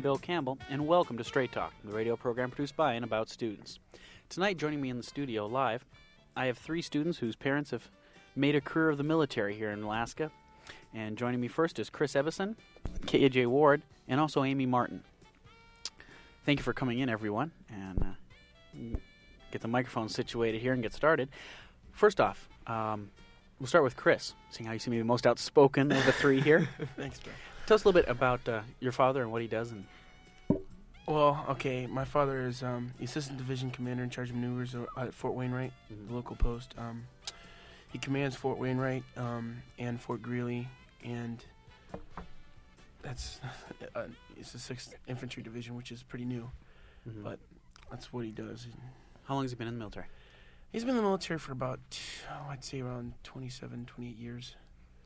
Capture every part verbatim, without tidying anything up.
Bill Campbell, and welcome to Straight Talk, the radio program produced by and about students. Tonight, joining me in the studio live, I have three students whose parents have made a career of the military here in Alaska. And joining me first is Chris Evison, K J Ward, and also Amy Martin. Thank you for coming in, everyone, and uh, get the microphone situated here and get started. First off, um, we'll start with Chris, seeing how you seem to be the most outspoken of the three here. Thanks, bro. Tell us a little bit about uh, your father and what he does. And Well, okay, my father is um, the assistant division commander in charge of maneuvers at Fort Wainwright, Mhm. the local post. Um, he commands Fort Wainwright um, and Fort Greeley, and that's uh, it's the sixth Infantry Division, which is pretty new, Mhm. but that's what he does. How long has he been in the military? He's been in the military for about, oh, I'd say around twenty-seven, twenty-eight years.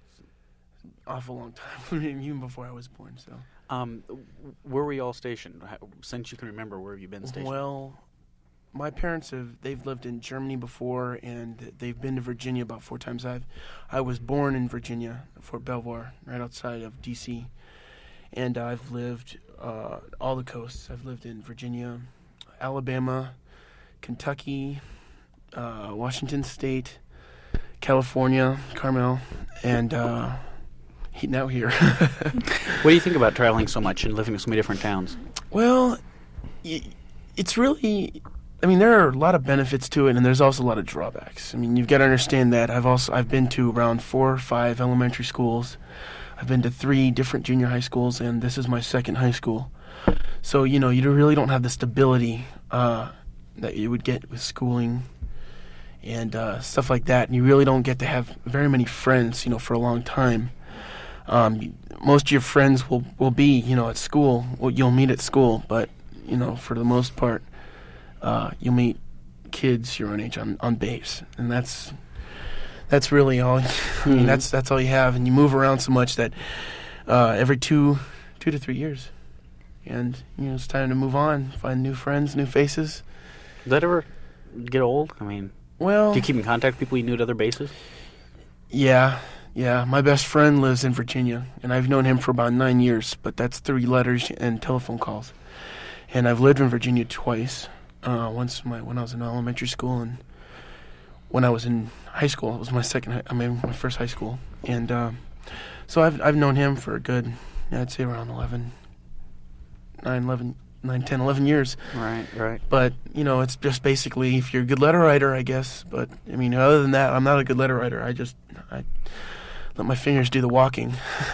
Awful long time, even before I was born. So, Um, where were you all stationed? How, since you can remember, where have you been stationed? well, my parents have they've lived in Germany before, and they've been to Virginia about four times. I've I was born in Virginia, Fort Belvoir, right outside of D C, and I've lived uh, all the coasts. I've lived in Virginia, Alabama, Kentucky, uh, Washington State, California, Carmel, and uh, he, now here. What do you think about traveling so much and living in so many different towns? Well, y- it's really, I mean, there are a lot of benefits to it, and there's also a lot of drawbacks. I mean, you've got to understand that I've also I've been to around four or five elementary schools. I've been to three different junior high schools, and this is my second high school. So, you know, you really don't have the stability uh, that you would get with schooling and uh, stuff like that. And you really don't get to have very many friends, you know, for a long time. Um, most of your friends will, will be, you know, at school. Well, you'll meet at school, but, you know, for the most part, uh, you'll meet kids your own age on, on base. And that's that's really all. I mean, Mhm. that's that's all you have. And you move around so much that uh, every two two to three years. And, you know, it's time to move on, find new friends, new faces. Does that ever get old? I mean, Well, do you keep in contact with people you knew at other bases? yeah. Yeah, my best friend lives in Virginia, and I've known him for about nine years, but that's three letters and telephone calls. And I've lived in Virginia twice, uh, once my, when I was in elementary school, and when I was in high school. It was my second, hi- I mean, my first high school. And um, so I've I've known him for a good, I'd say around eleven, nine, eleven, nine, ten, eleven years. Right, right. But, you know, it's just basically if you're a good letter writer, I guess. But, I mean, other than that, I'm not a good letter writer. I just, I let my fingers do the walking.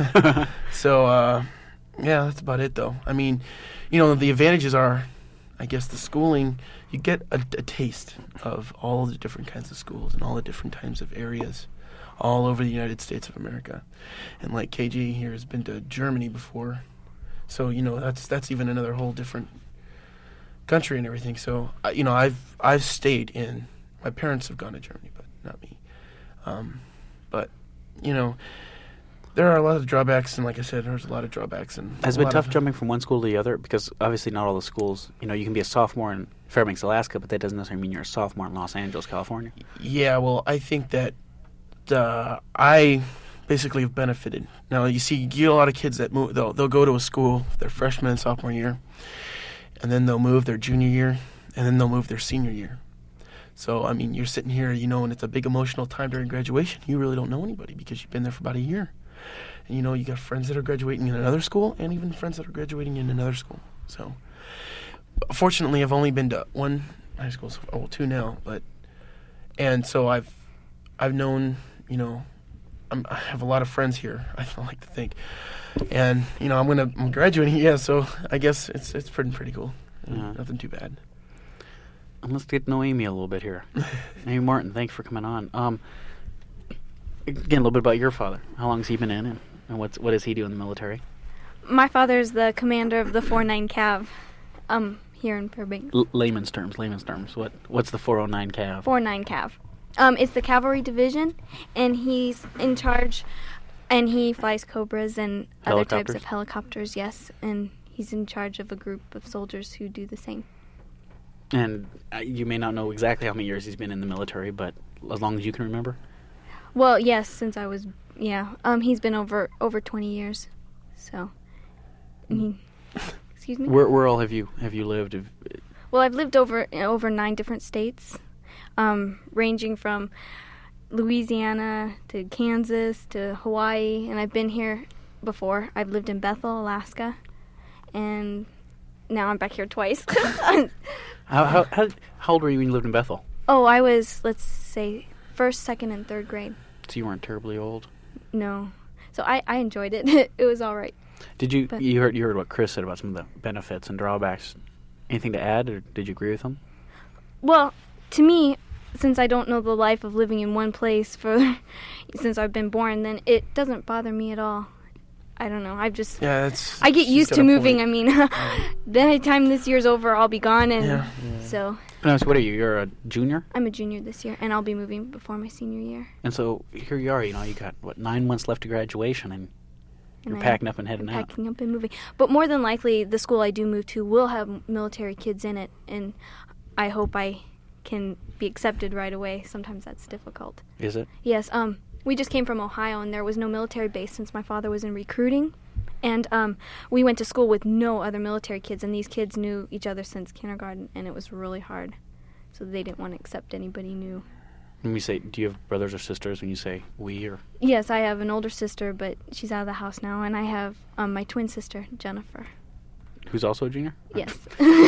So, uh, yeah, that's about it, though. I mean, you know, the advantages are, I guess, the schooling. You get a, a taste of all the different kinds of schools and all the different types of areas all over the United States of America. And like K J here has been to Germany before. So, you know, that's that's even another whole different country and everything. So, I- you know, I've I've stayed in. My parents have gone to Germany, but not me. Um, but, you know, there are a lot of drawbacks, and like I said, there's a lot of drawbacks. And Has a it been lot tough of- jumping from one school to the other? Because obviously not all the schools, you know, you can be a sophomore in Fairbanks, Alaska, but that doesn't necessarily mean you're a sophomore in Los Angeles, California. Yeah, well, I think that uh, I basically have benefited. Now, you see, you get a lot of kids that move. They'll they'll go to a school their freshman and sophomore year, and then they'll move their junior year, and then they'll move their senior year. So, I mean, you're sitting here, you know, and it's a big emotional time during graduation. You really don't know anybody because you've been there for about a year. And, you know, you got friends that are graduating in another school and even friends that are graduating in another school. So, fortunately, I've only been to one high school, so, oh, well, two now, but, and so I've, I've known, you know, I'm, I have a lot of friends here, I like to think. And, you know, I'm going to, I'm graduating, yeah, so I guess it's, it's pretty, pretty cool. Yeah. Nothing too bad. And let's get to know Amy a little bit here. Amy Martin, thanks for coming on. Um, again, a little bit about your father. How long has he been in, and, and what's, what does he do in the military? My father's the commander of the four nine Cav um, here in Fairbanks. L- layman's terms, layman's terms. What What's the four oh nine Cav? four nine Cav. Um, it's the cavalry division, and he's in charge, and he flies Cobras and other types Helicopters? of helicopters, yes, and he's in charge of a group of soldiers who do the same. And uh, you may not know exactly how many years he's been in the military, but as long as you can remember. Well, yes, since I was, yeah, um, he's been over over twenty years, so, and he, Excuse me? Where, where all have you have you lived? Have, Well, I've lived over over nine different states, um, ranging from Louisiana to Kansas to Hawaii, and I've been here before. I've lived in Bethel, Alaska, and now I'm back here twice. how, how, how, how old were you when you lived in Bethel? Oh, I was, let's say, first, second, and third grade. So you weren't terribly old? No. So I, I enjoyed it. It was all right. Did you, But- you heard you heard what Chris said about some of the benefits and drawbacks. Anything to add, or did you agree with him? Well, to me, since I don't know the life of living in one place for since I've been born, then it doesn't bother me at all. I don't know. I've just Yeah, it's. I get she's used got to a moving. point. I mean, by the time this year's over, I'll be gone, and Yeah. so No, so what are you? You're a junior? I'm a junior this year, and I'll be moving before my senior year. And so here you are, you know, you got, what, nine months left to graduation, and And you're I- packing up and heading out. Packing up and moving. But more than likely, the school I do move to will have military kids in it, and I hope I can be accepted right away. Sometimes that's difficult. Is it? Yes, um, we just came from Ohio, and there was no military base since my father was in recruiting. And um, we went to school with no other military kids, and these kids knew each other since kindergarten, and it was really hard. So they didn't want to accept anybody new. When we say, do you have brothers or sisters when you say we, or? Yes, I have an older sister, but she's out of the house now, and I have um, my twin sister, Jennifer. Who's also a junior? Yes.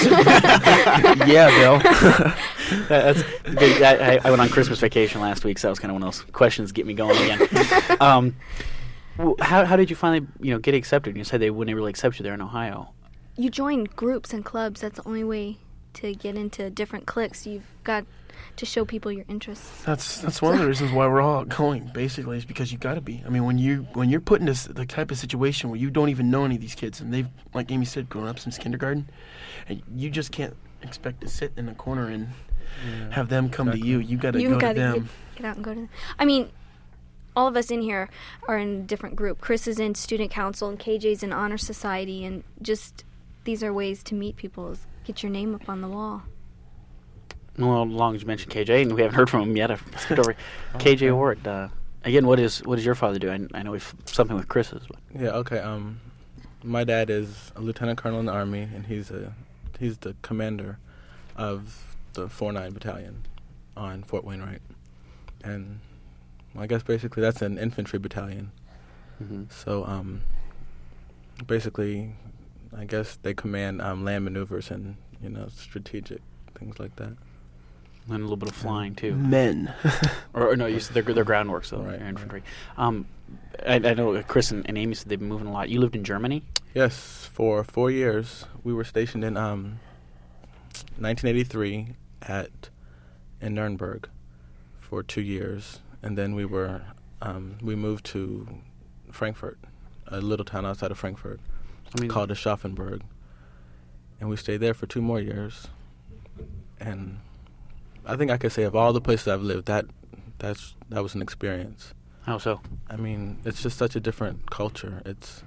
Yeah, Bill. That's good. I, I went on Christmas vacation last week, so that was kind of one of those questions get me going again. um, w- how how did you finally you know get accepted? You said they wouldn't really accept you there in Ohio. You join groups and clubs. That's the only way to get into different cliques. You've got to show people your interests. That's that's one of the reasons why we're all going. Basically, is because you got to be. I mean, when you when you're put in this the type of situation where you don't even know any of these kids, and they've, like Amy said, grown up since kindergarten, and you just can't expect to sit in a corner and Yeah. have them come Exactly. to you. You got to You go to gotta them. get, get out and go to them. I mean, all of us in here are in a different group. Chris is in student council, and K J's in honor society, and just these are ways to meet people. Is get your name up on the wall. Well, as long as you mentioned K J, and we haven't heard from him yet. I've skipped over K J Ward. Uh, again, what is what does your father do? I, I know we've something with Chris's. But. Yeah, okay. Um, my dad is a lieutenant colonel in the Army, and he's a he's the commander of the four nine Battalion on Fort Wainwright. And well, I guess basically that's an infantry battalion. Mm-hmm. So um, basically, I guess they command um, land maneuvers and, you know, strategic things like that. And a little bit of flying too, Men. or, or no, you said they're they're groundwork, so Right, they're infantry. Um, I, I know Chris and, and Amy said they've been moving a lot. You lived in Germany. Yes, for four years we were stationed in um, nineteen eighty-three at in Nuremberg for two years, and then we were um, we moved to Frankfurt, a little town outside of Frankfurt I mean, called Aschaffenburg, and we stayed there for two more years. And I think I could say of all the places I've lived, that that's that was an experience. how so? I mean, it's just such a different culture. It's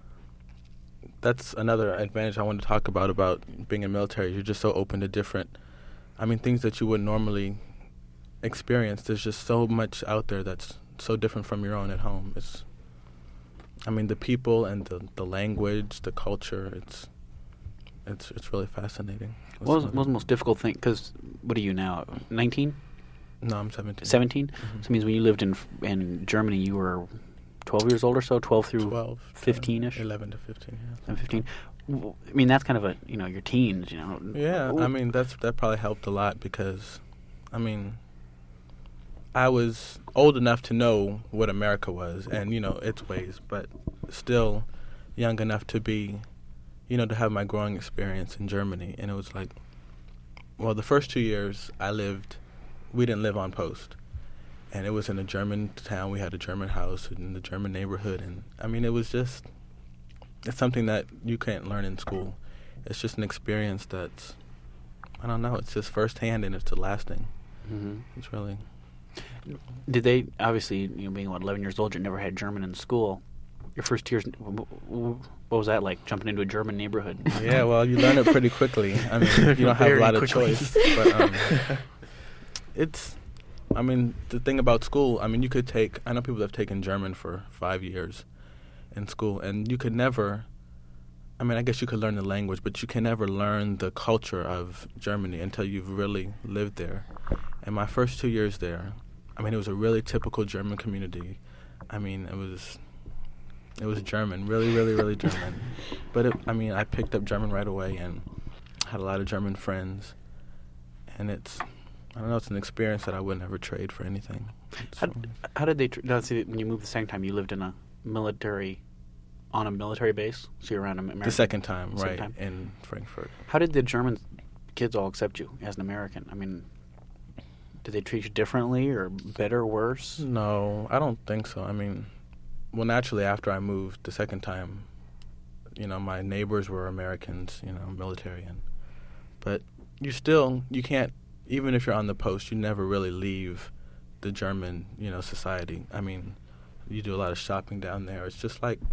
that's another advantage I want to talk about about being in the military. You're just so open to different, I mean, things that you wouldn't normally experience. There's just so much out there that's so different from your own at home. It's, I mean, the people and the the language, the culture. It's it's it's really fascinating. What was, what was the most difficult thing? Because what are you now? nineteen? No, I'm seventeen. seventeen? Mhm. So it means when you lived in in Germany, you were twelve years old or so, twelve through twelve, fifteen-ish? eleven to fifteen. Yeah. and fifteen. W- I mean, that's kind of a you know your teens, you know. Yeah, I mean that's that probably helped a lot because, I mean, I was old enough to know what America was and you know its ways, but still young enough to be, you know, to have my growing experience in Germany. And it was like, well, the first two years I lived, we didn't live on post, and it was in a German town. We had a German house in the German neighborhood, and I mean it was just, it's something that you can't learn in school. It's just an experience that's, I don't know, it's just firsthand and it's lasting. Mm-hmm. It's really... Did they obviously you know being what eleven years old, you never had German in school? Your first years, w- w- what was that like? Jumping into a German neighborhood? Yeah, well, you learn it pretty quickly. I mean, you don't have a Very lot quickly. of choice. But um, it's, I mean, the thing about school, I mean, you could take, I know people that have taken German for five years in school, and you could never I mean, I guess you could learn the language, but you can never learn the culture of Germany until you've really lived there. And my first two years there, I mean, it was a really typical German community. I mean, it was it was German, really, really, really German. But, it, I mean, I picked up German right away and had a lot of German friends. And it's, I don't know, it's an experience that I would never trade for anything. How, how did they, tr- no, see, when you moved the second time, you lived in a military, on a military base? So you're around America? The second time, the second right, time. in Frankfurt. How did the German kids all accept you as an American? I mean, did they treat you differently or better or worse? No, I don't think so. I mean, well, naturally, after I moved the second time, you know, my neighbors were Americans, you know, military. And, but you still, you can't, even if you're on the post, you never really leave the German, you know, society. I mean, you do a lot of shopping down there. It's just like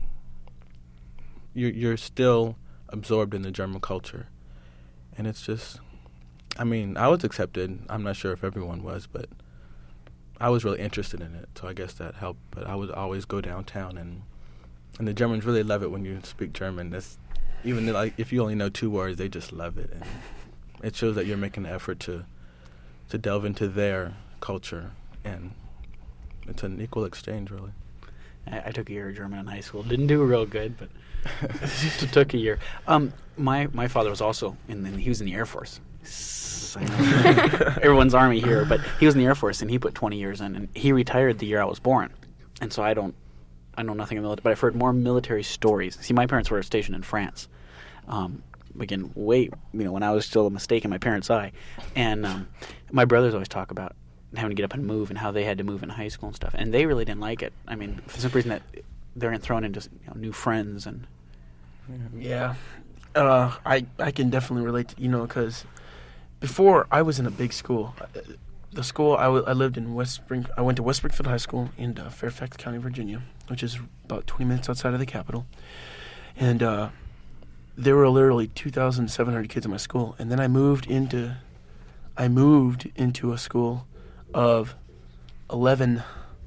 you're, you're still absorbed in the German culture. And it's just, I mean, I was accepted. I'm not sure if everyone was, but I was really interested in it, so I guess that helped. But I would always go downtown, and and the Germans really love it when you speak German. That's, even like if you only know two words, they just love it, and it shows that you're making an effort to to delve into their culture, and it's an equal exchange, really. I, I took a year of German in high school. Didn't do real good, but it took a year. Um, my my father was also in, in he was in the Air Force. I know everyone's Army here, but he was in the Air Force and he put twenty years in, and he retired the year I was born. And so I don't, I know nothing of military, but I've heard more military stories. See, my parents were stationed in France. Um, again, way, you know, when I was still a mistake in my parents' eye, and um, my brothers always talk about having to get up and move and how they had to move in high school and stuff, and they really didn't like it. I mean, for some reason that they're thrown into, you know, new friends and. Yeah, uh, I I can definitely relate to, you know, because before I was in a big school. The school I, w- I lived in West Spring. I went to West Springfield High School in uh, Fairfax County, Virginia, which is about twenty minutes outside of the capital. And uh, there were literally two thousand seven hundred kids in my school. And then I moved into, I moved into a school of eleven,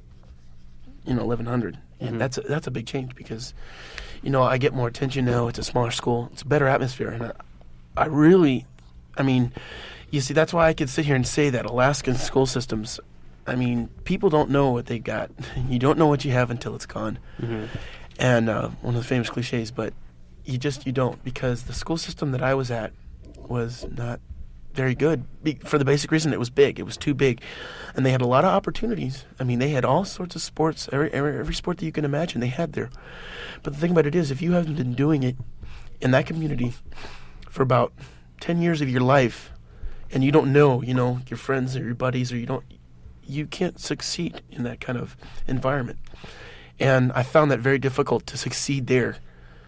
you know, eleven hundred. And Mm-hmm. that's a, that's a big change because, you know, I get more attention now. It's a smaller school. It's a better atmosphere, and I, I really, I mean. You see, that's why I could sit here and say that Alaskan school systems, I mean, people don't know what they got. You don't know what you have until it's gone. Mm-hmm. And uh, one of the famous cliches, but you just, you don't, because the school system that I was at was not very good be- for the basic reason it was big. It was too big. And they had a lot of opportunities. I mean, they had all sorts of sports, every, every, every sport that you can imagine they had there. But the thing about it is, if you haven't been doing it in that community for about ten years of your life, and you don't know, you know, your friends or your buddies, or you don't, you can't succeed in that kind of environment. And I found that very difficult to succeed there,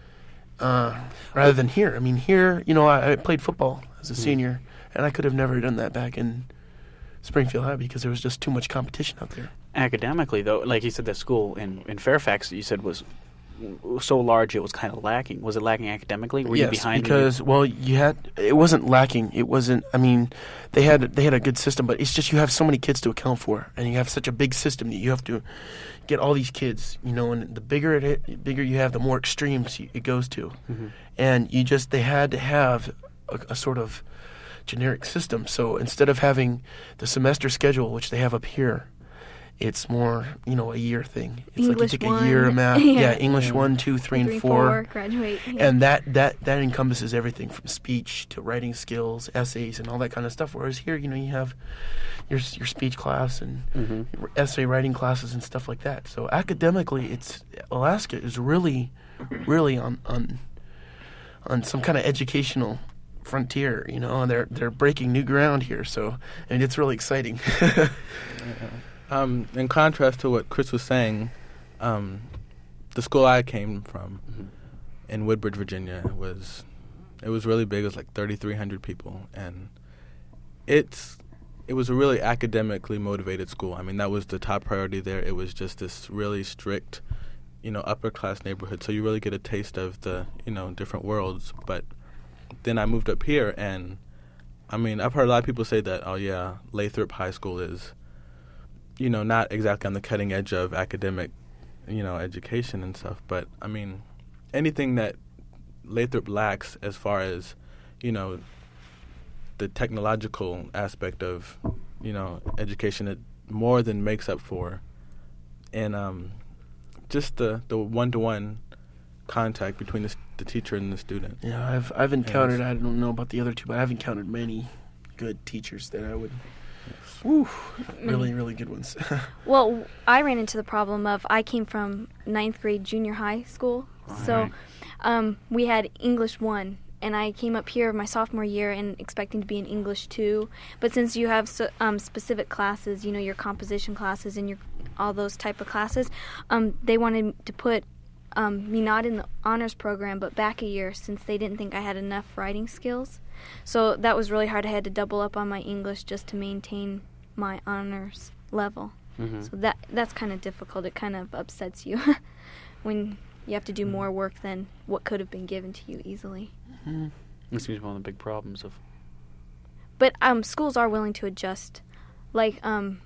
uh, rather than here. I mean, here, you know, I, I played football as a mm-hmm. senior, and I could have never done that back in Springfield High because there was just too much competition out there. Academically, though, like you said, the school in, in Fairfax, you said was so large it was kind of lacking. Was it lacking academically? Were yes, you behind? because you? well, you had it wasn't lacking. It wasn't. I mean, they had they had a good system, but it's just you have so many kids to account for, and you have such a big system that you have to get all these kids. You know, and the bigger it hit, bigger you have, the more extremes it goes to, mm-hmm. and you just they had to have a, a sort of generic system. So instead of having the semester schedule, which they have up here, it's more, you know, a year thing. It's English like you take one. a year of math. yeah. yeah, English yeah. one, two, three, three and four. four. Graduate. Yeah. And that, that, that encompasses everything from speech to writing skills, essays, and all that kind of stuff. Whereas here, you know, you have your your speech class and mm-hmm. your essay writing classes and stuff like that. So academically, it's Alaska is really, really on on on some kind of educational frontier. You know, and they're they're breaking new ground here. So I mean, it's really exciting. yeah. Um, in contrast to what Chris was saying, um, the school I came from mm-hmm. in Woodbridge, Virginia, was it was really big. It was like thirty-three hundred people, and it's it was a really academically motivated school. I mean, that was the top priority there. It was just this really strict, you know, upper class neighborhood. So you really get a taste of the, you know, different worlds. But then I moved up here, and I mean, I've heard a lot of people say that, oh yeah, Lathrop High School is, you know, not exactly on the cutting edge of academic, you know, education and stuff. But, I mean, anything that Lathrop lacks as far as, you know, the technological aspect of, you know, education, it more than makes up for. And um, just the, the one-to-one contact between the, the teacher and the student. Yeah, I've I've encountered, I don't know about the other two, but I've encountered many good teachers that I would, yes. woo, really, really good ones. Well, I ran into the problem of I came from ninth grade junior high school, All so right. um, we had English one, and I came up here my sophomore year and expecting to be in English two. But since you have so, um, specific classes, you know, your composition classes and your all those type of classes, um, they wanted to put um, me not in the honors program, but back a year since they didn't think I had enough writing skills. So that was really hard. I had to double up on my English just to maintain my honors level. Mm-hmm. So that that's kind of difficult. It kind of upsets you when you have to do more work than what could have been given to you easily. Mm-hmm. This seems one of the big problems of. But um, schools are willing to adjust. Like, um,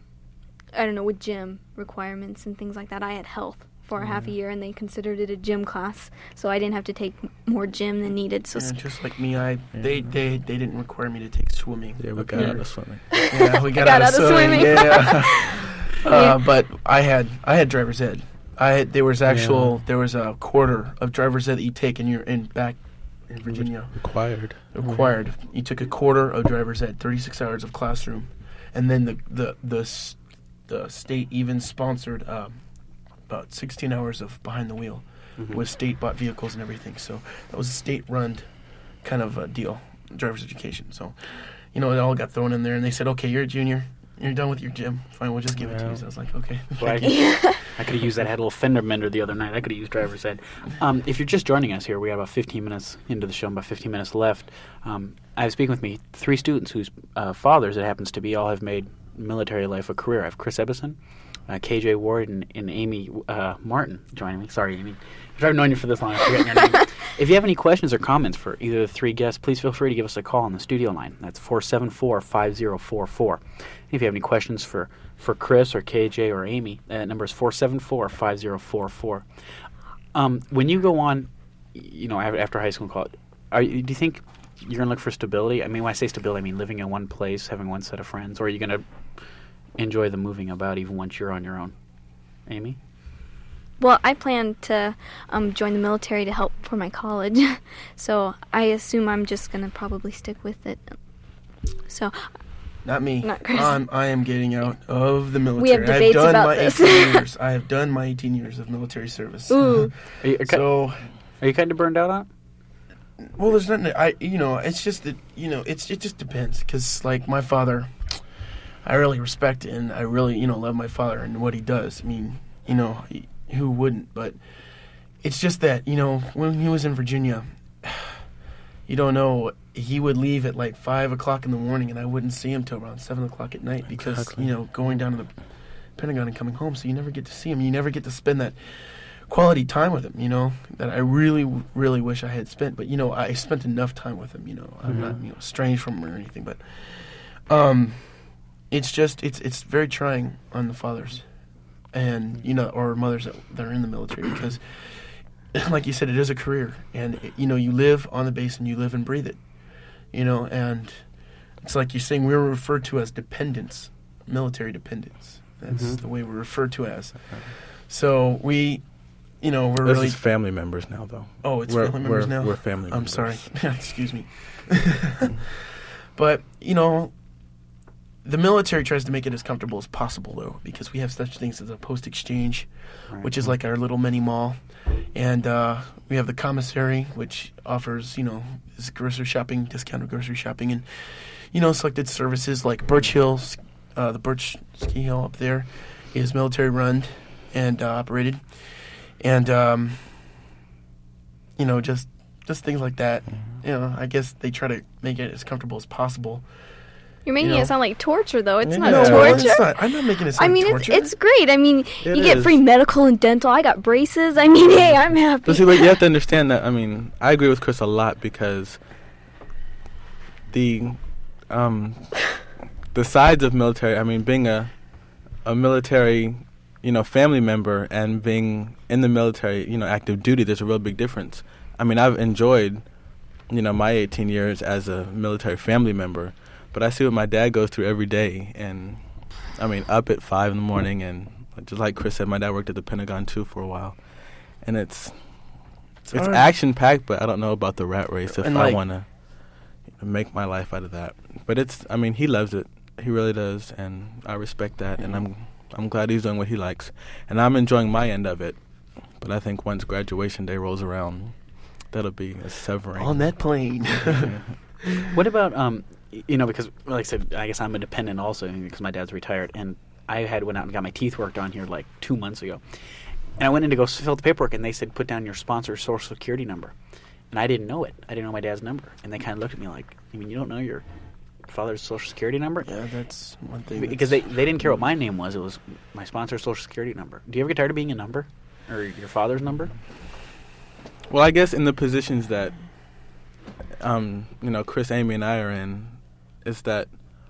I don't know, with gym requirements and things like that. I had health for a half a year, and they considered it a gym class, so I didn't have to take m- more gym than needed. So Yeah, sc- just like me, I they, they they didn't require me to take swimming. Yeah, we up got here. out of swimming. Yeah, we got, Got out, of swimming. swimming. Yeah. Yeah. uh, but I had I had driver's ed. I had, there was actual there was a quarter of driver's ed that you take in your in back in Virginia. Required. Required. You took a quarter of driver's ed, thirty-six hours of classroom, and then the the the, s- the state even sponsored um, about sixteen hours of behind the wheel Mhm. with state bought vehicles and everything. So that was a state run kind of a deal, driver's education. So you know it all got thrown in there, and they said, okay, you're a junior. You're done with your gym. Fine, we'll just give it to Yeah. you. So I was like, okay. Well, thank you. I, I could have used that. I had a little fender bender the other night. I could have used driver's ed. Um, if you're just joining us here, we have about fifteen minutes into the show, about fifteen minutes left. Um, I have speaking with me three students whose uh, fathers, it happens to be, all have made military life a career. I have Chris Ebbison, uh, K J Ward, and, and Amy uh, Martin joining me. Sorry, Amy. If I've known you for this long, I'm forgetting your name. If you have any questions or comments for either of the three guests, please feel free to give us a call on the studio line. That's four seven four, five zero four four. If you have any questions for, for Chris or K J or Amy, that number is four seven four, five zero four four. Um, when you go on, you know, af- after high school and college, are you, do you think you're going to look for stability? I mean, when I say stability, I mean living in one place, having one set of friends, or are you going to enjoy the moving about even once you're on your own? Amy? Well, I plan to um, join the military to help for my college, so I assume I'm just going to probably stick with it. So, Not me. Not Chris. I'm, I am getting out of the military. We have I've debates done about my this. eighteen years. I have done my eighteen years of military service. ooh, Are you, are, ki- So, are you kind of burned out on it? well, there's nothing. I, you know, it's just that, you know, it's it just depends. Because, like, my father, I really respect and I really, you know, love my father and what he does. I mean, you know, he, who wouldn't? But it's just that, you know, when he was in Virginia, you don't know. He would leave at like five o'clock in the morning, and I wouldn't see him till around seven o'clock at night because Exactly. you know going down to the Pentagon and coming home. So you never get to see him. You never get to spend that quality time with him. You know that I really, really wish I had spent. But you know, I spent enough time with him. You know, I'm not you know estranged from him or anything. But um, it's just it's it's very trying on the fathers, and you know, or mothers that, that are in the military because, like you said, it is a career, and it, you know, you live on the base and you live and breathe it. You know, and it's like you're saying we were referred to as dependents, military dependents. That's Mhm. the way we're referred to as. So we, you know, we're This really. is family members now, though. Oh, it's we're, family members we're, now. We're family I'm members. sorry. Excuse me. But you know, the military tries to make it as comfortable as possible, though, because we have such things as a post exchange, Right. which is like our little mini mall, and uh, we have the commissary, which offers you know is grocery shopping, discounted grocery shopping, and you know selected services like Birch Hill, uh, the Birch Ski Hill up there, is military run and uh, operated, and um, you know just just things like that. You know, I guess they try to make it as comfortable as possible. you're making You know. it sound like torture, though. It's not no, torture. it's not. I'm not making it sound I mean, torture. it's it's great. I mean, It you get is. free medical and dental. I got braces. I mean, hey, I'm happy. But see, but you have to understand that. I mean, I agree with Chris a lot because the um, the sides of military. I mean, being a a military, you know, family member and being in the military, you know, active duty. There's a real big difference I mean, I've enjoyed, you know, my eighteen years as a military family member, but I see what my dad goes through every day, and I mean, up at five in the morning, and just like Chris said, my dad worked at the Pentagon too for a while, and it's it's, it's action packed, but I don't know about the rat race if and I like, want to make my life out of that. But it's, I mean, he loves it, he really does, and I respect that, and I'm I'm glad he's doing what he likes, and I'm enjoying my end of it. But I think once graduation day rolls around, that'll be a severing on that plane. What about um, you know, because like I said, I guess I'm a dependent also because my dad's retired, and I had went out and got my teeth worked on here like two months ago, and I went in to go fill out the paperwork, and they said put down your sponsor's social security number, and I didn't know it. I didn't know my dad's number, and they kind of looked at me like, "You mean you don't know your father's social security number?" Yeah, that's one thing. Because they they didn't care what my name was; it was my sponsor's social security number. Do you ever get tired of being a number, or your father's number? Well, I guess in the positions that, um, you know, Chris, Amy, and I are in, is that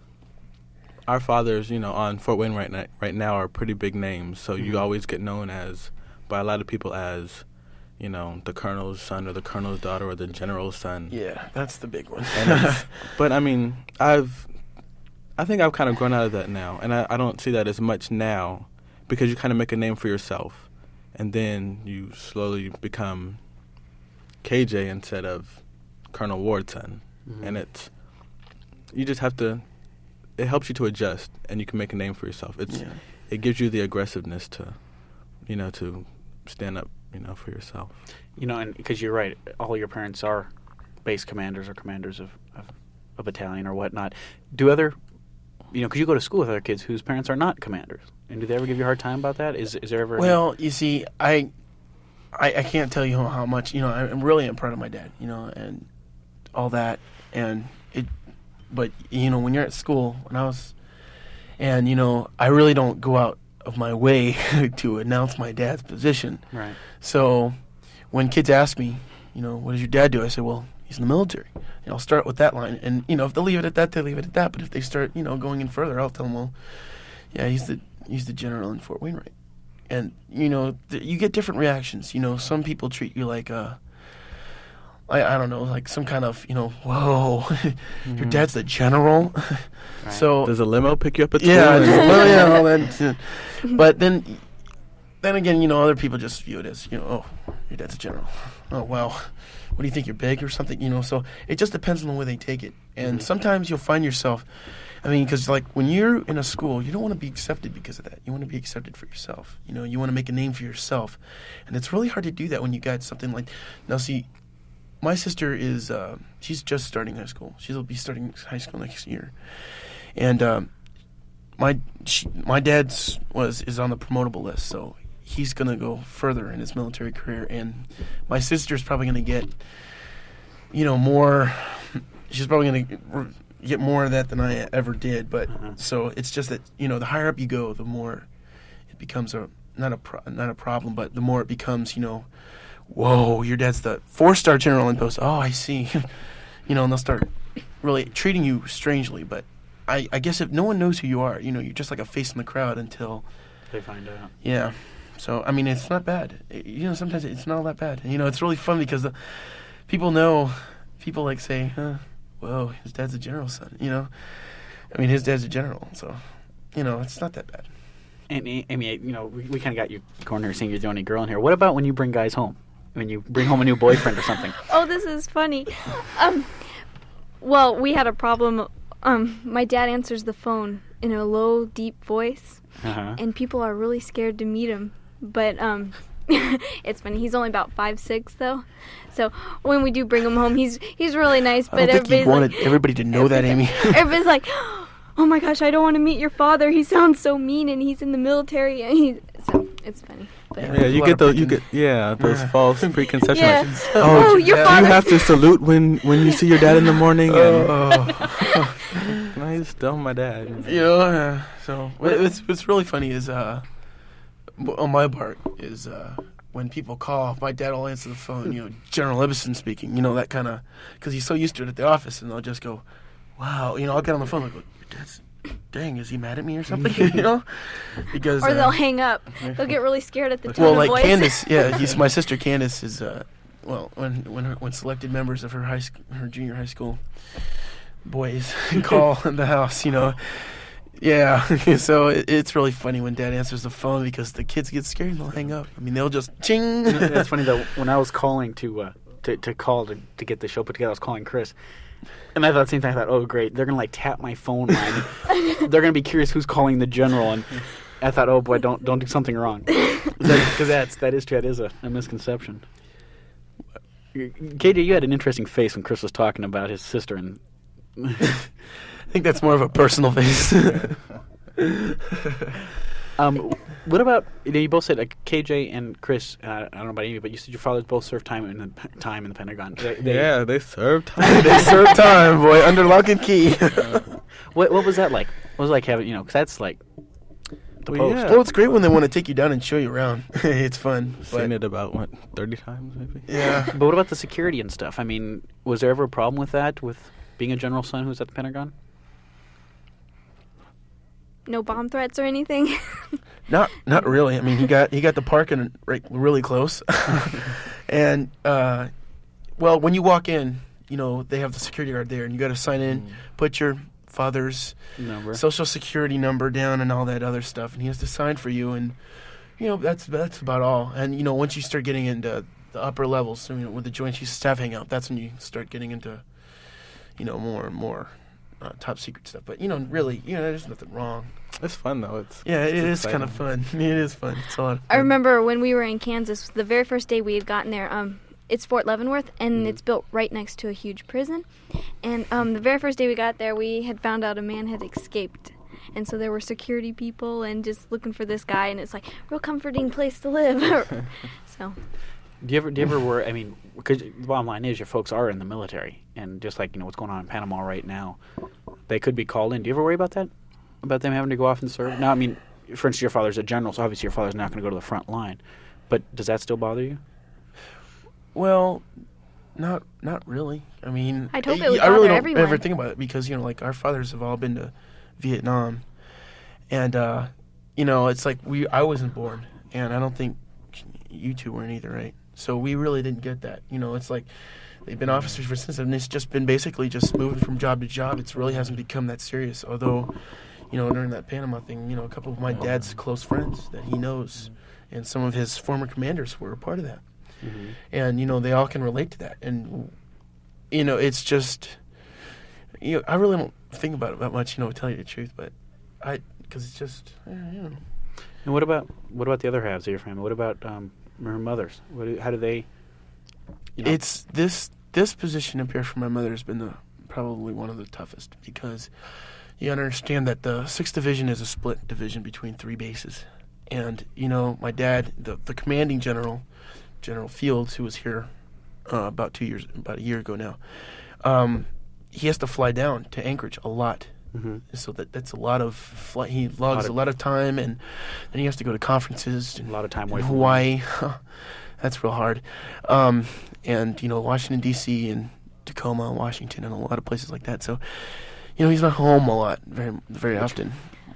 our fathers, you know, on Fort Wayne right now, right now are pretty big names. So mm-hmm. you always get known as, by a lot of people, as, you know, the colonel's son or the colonel's daughter or the general's son. Yeah, that's the big one. And but I mean, I've, I think I've kind of grown out of that now, and I, I don't see that as much now, because you kind of make a name for yourself, and then you slowly become K J instead of Colonel Ward's son, mm-hmm. and it's, you just have to, it helps you to adjust, and you can make a name for yourself. It's yeah. It gives you the aggressiveness to, you know, to stand up, you know, for yourself. You know, and because you're right, all your parents are base commanders or commanders of, of a battalion or whatnot. Do other, you know, because you go to school with other kids whose parents are not commanders, and do they ever give you a hard time about that? Is is there ever? Well, any- you see, I, I, I can't tell you how much, you know, I'm really am proud of my dad, you know, and all that, and it, but you know, when you're at school, when I was, and you know, I really don't go out of my way to announce my dad's position. Right. So when kids ask me, you know, what does your dad do? I say, well, he's in the military. And I'll start with that line. And, you know, if they leave it at that, they leave it at that. But if they start, you know, going in further, I'll tell them, well, yeah, he's the he's the general in Fort Wainwright. And, you know, th- you get different reactions. You know, some people treat you like, uh, I, I don't know, like some kind of, you know, whoa, mm-hmm. your dad's the general. Right. So does a limo pick you up at school? Yeah, well, yeah, all that. Yeah. But then, then again, you know, other people just view it as, you know, oh, your dad's a general. Oh, wow. What do you think, you're big or something? You know, so it just depends on the way they take it. And mm-hmm. sometimes you'll find yourself, I mean, because like when you're in a school, you don't want to be accepted because of that. You want to be accepted for yourself. You know, you want to make a name for yourself. And it's really hard to do that when you got something like, now see, my sister is, uh, she's just starting high school. She'll be starting high school next year. And um, my she, my dad's was is on the promotable list, so he's going to go further in his military career. And my sister's probably going to get, you know, more, she's probably going to get more of that than I ever did. But uh-huh. so it's just that, you know, the higher up you go, the more it becomes a, not a, pro, not a problem, but the more it becomes, you know, whoa, your dad's the four-star general in post. Oh, I see. You know, and they'll start really treating you strangely. But I, I guess if no one knows who you are, you know, you're just like a face in the crowd until they find out. Yeah. So, I mean, it's not bad. It, you know, sometimes it's not all that bad. You know, it's really fun because the people know, people like say, huh, whoa, his dad's a general's son, you know. I mean, his dad's a general, so, you know, it's not that bad. And, Amy, you know, we, we kind of got you cornered saying you're the only girl in here. What about when you bring guys home? When you bring home a new boyfriend or something? Oh, this is funny. Um, well, we had a problem. Um, my dad answers the phone in a low, deep voice, uh-huh. and people are really scared to meet him. But um, it's funny. He's only about five six, though. So when we do bring him home, he's he's really nice. But I don't think he wanted like, everybody to know that, Amy. Everybody's like, oh my gosh, I don't want to meet your father. He sounds so mean, and he's in the military. And he, so it's funny. But yeah, you get those. You get yeah, those yeah. false preconceptions. Yeah. Oh, oh your yeah. father. Do you have to salute when, when you see your dad in the morning? And oh. No, he's still my dad. You know, uh, so what's what's really funny is uh, on my part is uh, when people call, my dad will answer the phone. You know, General Ibison speaking. You know, that kind of, because he's so used to it at the office, and they'll just go, "Wow," you know. I'll get on the phone and go, "Your dad's." Dang, is he mad at me or something? You know, because or uh, they'll hang up. They'll get really scared at the tone well, of like voice. Candace, yeah, he's my sister. Candace is uh, well, when when her, when selected members of her high sc- her junior high school boys call the house, you know. Yeah, so it, it's really funny when Dad answers the phone because the kids get scared and they'll hang up. I mean, they'll just ching. That's funny though. When I was calling to uh, to to call to, to get the show put together, I was calling Chris, and I thought the same thing. I thought, oh great, they're gonna like tap my phone line. They're gonna be curious who's calling the general, and I thought, oh boy, don't don't do something wrong, because that's that is true. That is a, a misconception. K J, you had an interesting face when Chris was talking about his sister, and I think that's more of a personal face. um, what about you, know, you both said like K J and Chris? Uh, I don't know about you, but you said your fathers both served time in the time in the Pentagon. They, they, yeah, they served time. They served time, boy, under lock and key. what what was that like? What was it like having you know? Because that's like the Well, post. yeah. Well, it's great when they want to take you down and show you around. It's fun. Seen But, it about, what, thirty times maybe? yeah. But what about the security and stuff? I mean, was there ever a problem with that? With being a general's son who's at the Pentagon? No bomb threats or anything? Not not really. I mean, he got he got the parking right really close, and uh, well, when you walk in, you know they have the security guard there, and you got to sign in, Mm. put your father's Number. social security number down, and all that other stuff, and he has to sign for you, and you know that's that's about all. And you know once you start getting into the upper levels, you know, with the Joint Chiefs of Staff hangout, that's when you start getting into you know more and more uh, top secret stuff. But you know, really, you know, there's nothing wrong. It's fun, though. It's Yeah, it it's is kind of exciting. fun. It is fun. It's a lot of fun. I remember when we were in Kansas, the very first day we had gotten there, um, it's Fort Leavenworth, and Mhm. it's built right next to a huge prison. And um, the very first day we got there, we had found out a man had escaped. And so there were security people and just looking for this guy, and it's like, real comforting place to live. So, Do you ever, do you ever worry? I mean, because the bottom line is your folks are in the military, and just like you know what's going on in Panama right now, they could be called in. Do you ever worry about that? About them having to go off and serve? Now, I mean, for instance, your father's a general, so obviously your father's not going to go to the front line. But does that still bother you? Well, not not really. I mean, I'd hope it I, would I really bother don't everyone. ever think about it because you know, like our fathers have all been to Vietnam, and uh, you know, it's like we I wasn't born, and I don't think you two weren't either, right? So we really didn't get that. You know, it's like they've been officers for since, and it's just been basically just moving from job to job. It really hasn't become that serious. Although, you know, during that Panama thing, you know, a couple of my dad's close friends that he knows, and some of his former commanders were a part of that. Mm-hmm. And you know they all can relate to that, and you know it's just you know I really don't think about it that much, you know, to tell you the truth, but I because it's just eh, you know. And what about what about the other halves of your family? What about um, her mothers? What do, how do they? You know, It's this this position up here for my mother has been the probably one of the toughest because you understand that the sixth Division is a split division between three bases, and you know my dad, the the commanding general, General Fields, who was here uh, about two years about a year ago now, um, he has to fly down to Anchorage a lot. mm-hmm. So that that's a lot of flight. He logs of- a lot of time, and then he has to go to conferences a lot of time in away from Hawaii. That's real hard. Um, and you know Washington D C and Tacoma, Washington, and a lot of places like that. So you know he's not home a lot, very very often.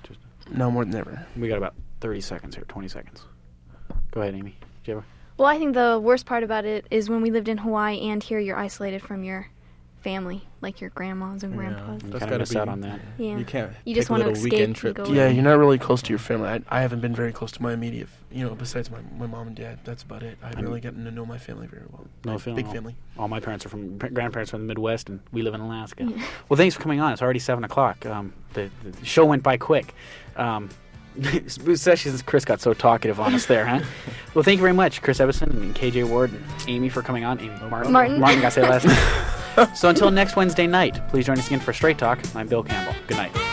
No more than ever. We got about thirty seconds here, twenty seconds. Go ahead, Amy. Did you ever? well, I think the worst part about it is when we lived in Hawaii and here you're isolated from your family, like your grandmas and grandpas. You That's kind gotta of miss be- out on that. Yeah. You can't You take just a wanna little escape weekend and trip. go to- Yeah, you're not really close to your family. I, I haven't been very close to my immediate, you know, besides my, my mom and dad. That's about it. I haven't I'm- really gotten to know my family very well. No My feeling. Big all- family. All my parents are from grandparents from the Midwest, and we live in Alaska. Yeah. Well, thanks for coming on. It's already seven o'clock. Um, the, the show went by quick, um, especially since Chris got so talkative on us there, huh? Well, thank you very much, Chris Evison and K J Ward and Amy for coming on. Amy Martin. Martin. Martin got to say it last name. So until next Wednesday night, please join us again for Straight Talk. I'm Bill Campbell. Good night.